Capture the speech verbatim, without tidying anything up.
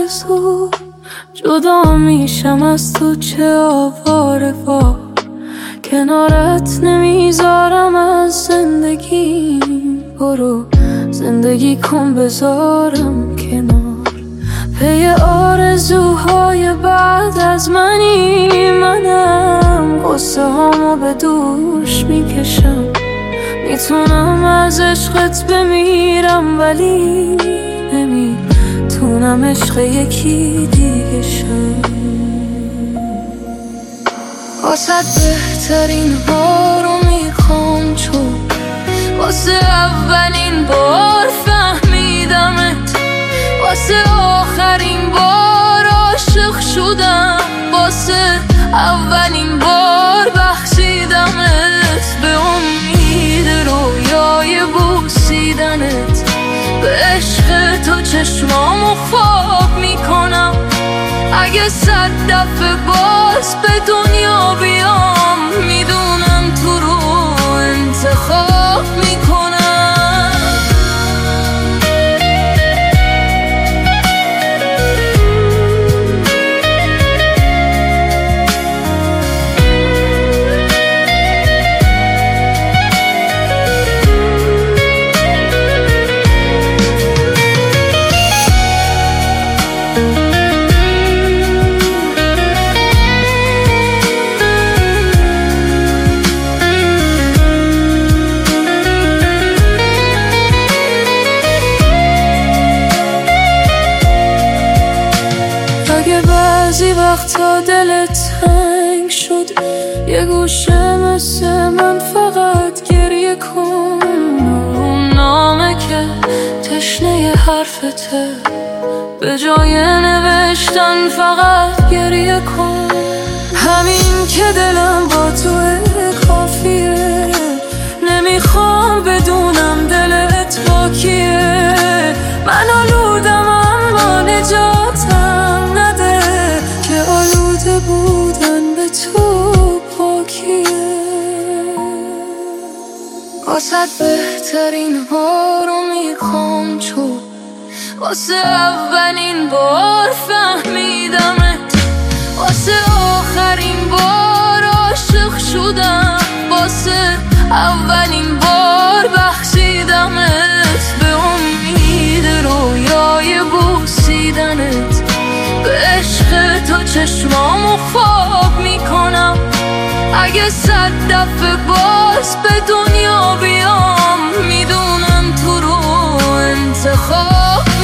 آرزو جدا میشم از تو، چه آواره وار کنارت نمیذارم از زندگی. برو زندگی کن بذارم کنار، پی آرزوهای بعد از منی. منم غصه هامو به دوش میکشم، میتونم از عشقت بمیرم ولی نمیتونم عشق یکی دیگه شم. واسه بهترین ها رو میخوام، چون واسه اولین بار فهمیدمت، واسه آخرین بار عاشق شدم، واسه اولین بار بخشیدمت به امید رویای بوسیدنت. به عشق تو چشمامو خواب میکنم، اگه صد دفعه باز به دنیا بیام میدونم تو رو انتخاب میکنم. بعضی وقتا دلت تنگ شد، یه گوشه مثل من فقط گریه کن. اون نامه که تشنه حرفته، به جای نوشتن فقط گریه کن. همین که دلم با تو کافیه، نمیخوام بدونم دلت با کیه. من آلودم اما نجاتم نده، که آلوده بودن به تو پاکیه. واسه بهترین ها رو میخوام، چون واسه اولین بار فهمیدمت، واسه آخرین بار عاشق شدم، واسه اولین بار بخشیدمت به امید رویای بوسیدنت. به عشق تو چشمامو خواب میکنم، اگه صد دفعه باز به دنیا بیام میدونم تو رو انتخاب